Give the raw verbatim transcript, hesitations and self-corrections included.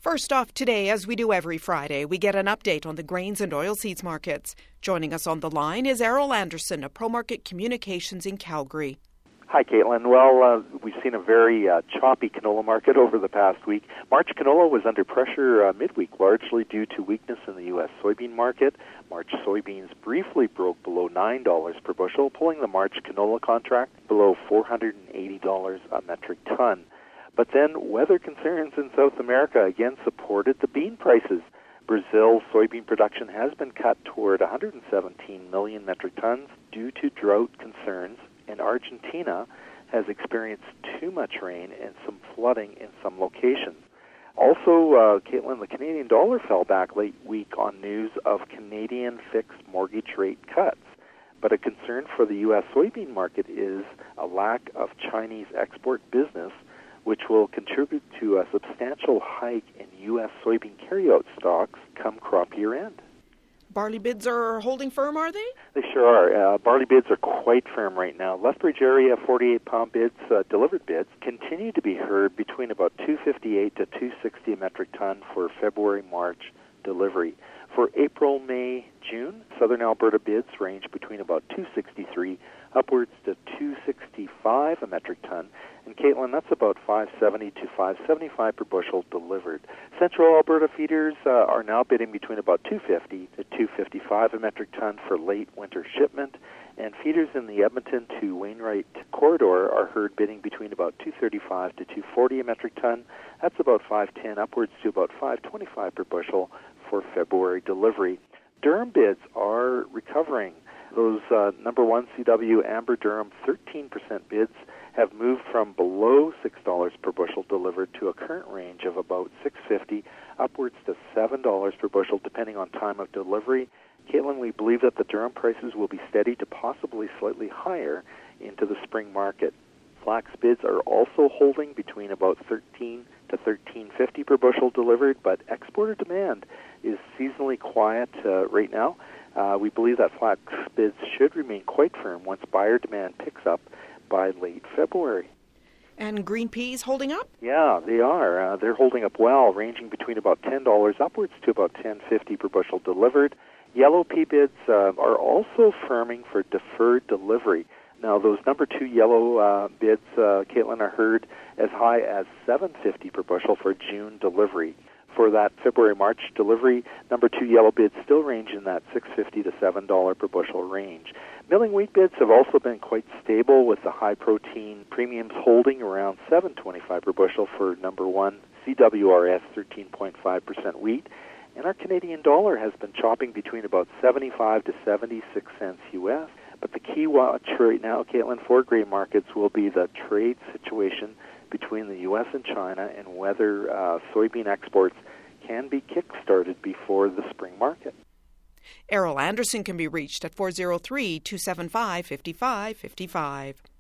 First off today, as we do every Friday, we get an update on the grains and oilseeds markets. Joining us on the line is Errol Anderson of ProMarket Communications in Calgary. Hi, Caitlin. Well, uh, we've seen a very uh, choppy canola market over the past week. March canola was under pressure uh, midweek, largely due to weakness in the U S soybean market. March soybeans briefly broke below nine dollars per bushel, pulling the March canola contract below four hundred eighty dollars a metric ton. But then weather concerns in South America again supported the bean prices. Brazil's soybean production has been cut toward one hundred seventeen million metric tons due to drought concerns, and Argentina has experienced too much rain and some flooding in some locations. Also, uh, Caitlin, the Canadian dollar fell back late week on news of Canadian fixed mortgage rate cuts. But a concern for the U S soybean market is a lack of Chinese export business, which will contribute to a substantial hike in U S soybean carryout stocks come crop year end. Barley bids are holding firm, are they? They sure are. Uh, barley bids are quite firm right now. Lethbridge area forty-eight pound bids, uh, delivered bids, continue to be heard between about two fifty-eight to two sixty a metric ton for February, March delivery. For April, May, June, southern Alberta bids range between about two sixty-three upwards to two sixty-five a metric ton. And Caitlin, that's about five seventy to five seventy-five per bushel delivered. Central Alberta feeders uh, are now bidding between about two fifty to two fifty-five a metric ton for late winter shipment. And feeders in the Edmonton to Wainwright corridor are heard bidding between about two thirty-five to two forty a metric ton. That's about five ten upwards to about five twenty-five per bushel for February delivery. Durum bids are recovering. Those uh, number one C W Amber Durum thirteen percent bids have moved from below six dollars per bushel delivered to a current range of about six fifty upwards to seven dollars per bushel depending on time of delivery. Caitlin, we believe that the durum prices will be steady to possibly slightly higher into the spring market. Flax bids are also holding between about thirteen to thirteen fifty per bushel delivered, but exporter demand is seasonally quiet uh, right now. Uh, we believe that flax bids should remain quite firm once buyer demand picks up by late February. And green peas holding up? Yeah, they are. Uh, they're holding up well, ranging between about ten dollars upwards to about ten fifty per bushel delivered. Yellow pea bids uh, are also firming for deferred delivery. Now, those number two yellow uh, bids, uh, Caitlin, are heard as high as seven fifty per bushel for June delivery. For that February-March delivery, number two yellow bids still range in that six fifty to seven dollars per bushel range. Milling wheat bids have also been quite stable, with the high-protein premiums holding around seven twenty-five per bushel for number one C W R S thirteen point five percent wheat. And our Canadian dollar has been chopping between about seventy-five to seventy-six cents U S. But the key watch right now, Caitlin, for grain markets will be the trade situation between the U S and China and whether uh, soybean exports can be kick-started before the spring market. Errol Anderson can be reached at four oh three, two seven five, five five five five.